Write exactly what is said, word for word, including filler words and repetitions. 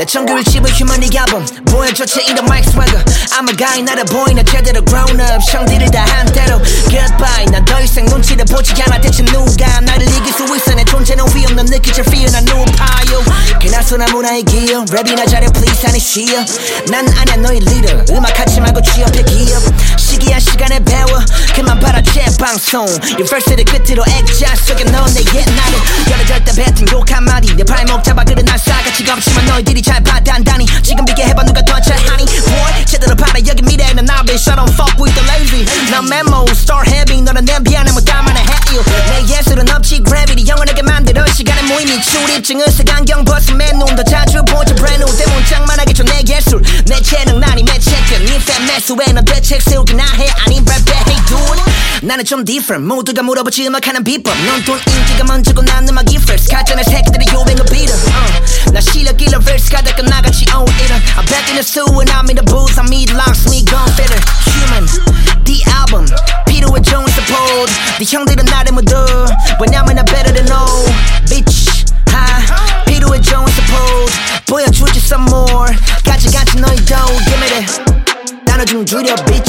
정규를 씹은 휴먼이 앨범 보여줬지 이런 마이크 스웨거 I'm a guy 나를 보이나 제대로 grown up 형들을 다 한대로 Goodbye 난 더 이상 눈치를 보지 않아 대체 누가 나를 이길 수 있어 내 존재는 위험 넌 느끼질 fear 난 누파요 그나소나 문화의 기업 랩이나 잘해 please 아니 쉬어 난 아냐 너의 리더 음악하지 말고 취업해 기업 시기한 시간에 배워 그만 봐라 재방송 Your verse를 끝으로 액자 속에 넣어 내 옛날을 열어 절대 뱉은 욕 한마디 내 발목 잡아 그래 난 싸가지 없지만 너희들이 잘 받아다니 지금 비게 해봐 누가 더 잘하니 Boy 제대로 봐라 여기 미래는 나비 So don't fuck with the lazy 난 memo start having 너는 냄비 안에 뭐 담아내 해요 내 예술은 없지 gravity 영원하게 만들어 시간의 모임이 출입증을 색안경 벗으면 눈 더 자주 보지 brand new 대문짝만 하게 줘 내 예술 내 재능 난이 매체든 니 팬 매수에 넌 대책 세우기나 해 아님 랩해 hey dude 나는 좀 different 모두가 물어보지 음악하는 비법 넌 돈 인기가 먼저고 난 음악이 first 가짜는 새끼들의 유행을 빌어 uh. 나 실력 잃어 verse 가득 나같이 own it I'm back in the stew and I'm in the booth I meet locks me gon' fitter human the album 필요해 좋은 support 네 형들은 나를 묻어 왜냐면 나 better than all bitch 하 필요해 좋은 support 보여주지 some more 가지가지 너희도 give me that 나눠 좀 줄여 bitch